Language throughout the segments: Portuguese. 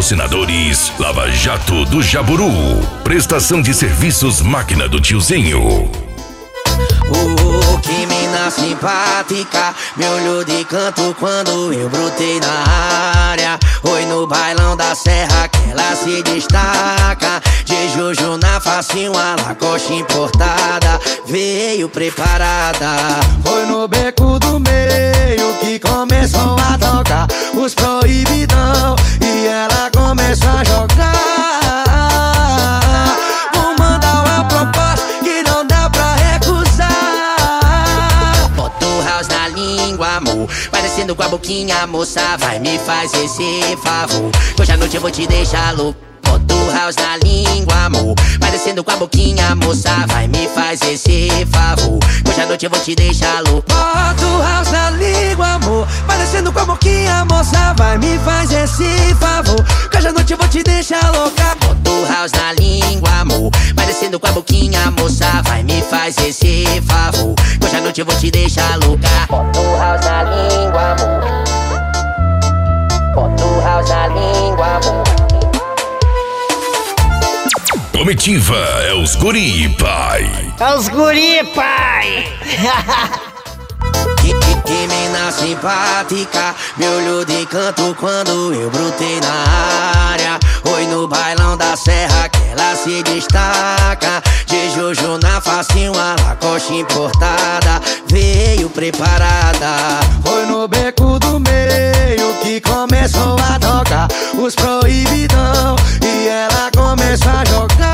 Patrocinadores Lava Jato do Jaburu. Prestação de serviços Máquina do Tiozinho. Que mina simpática, me olhou de canto quando eu brotei na área. Oi, no bailão da serra que ela se destaca. De Jojo na facinho, a Lacoste importada, veio preparada. Foi no beco do meio que começou a tocar os proibidão e ela começou a jogar. Vou mandar uma proposta que não dá pra recusar. Bota o house na língua, amor, parecendo com a boquinha, moça, vai me fazer esse favor. Hoje à noite eu vou te deixar louco. Bota o house na língua, amor, parecendo com a boquinha, moça, vai me fazer esse favor. Hoje à noite eu vou te deixar louco. Bota o house na língua, amor, parecendo com a boquinha, moça, vai me fazer esse favor. Hoje à noite eu vou te deixar louca. Bota o house na língua, amor, parecendo com a boquinha, moça, vai me fazer esse favor. Hoje à noite eu vou te deixar louca. Bota o house na língua, amor. Bota o house na língua, amor. Comitiva é os guri, pai. É os guri, pai. Que mina simpática, me olhou de canto quando eu brotei na área. Oi, no bailão da serra que ela se destaca. De Jojo na facinho, a Lacoste importada, veio preparada. Foi no beco do meio que começou a tocar os proibidão e ela começou a jogar.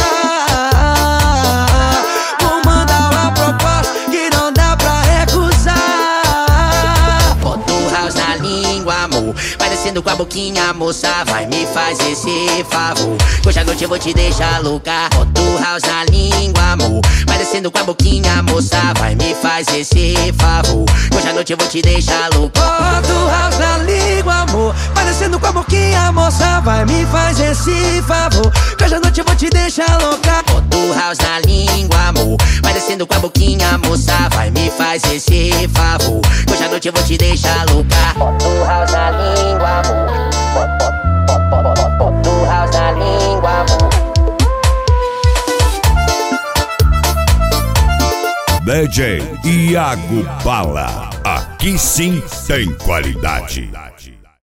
Vou mandar uma proposta que não dá pra recusar. Bota o house na língua, amor, parecendo com a boquinha, moça, vai me fazer esse favor. Hoje à noite eu vou te deixar louca. Bota o house na língua, amor, parecendo com a boquinha, moça, vai me fazer esse favor. Hoje à noite eu vou te deixar louca. Bota o house na língua, amor, parecendo com a boquinha, moça, vai me fazer esse favor. Hoje à noite eu vou te deixar louca. Bota o house na língua, amor, parecendo com a boquinha, moça, vai me fazer esse favor. Hoje à noite eu vou te deixar louca. Bota o house na língua, amor. Bota o house na língua, amor. DJ Iago Bala. Aqui sim tem qualidade.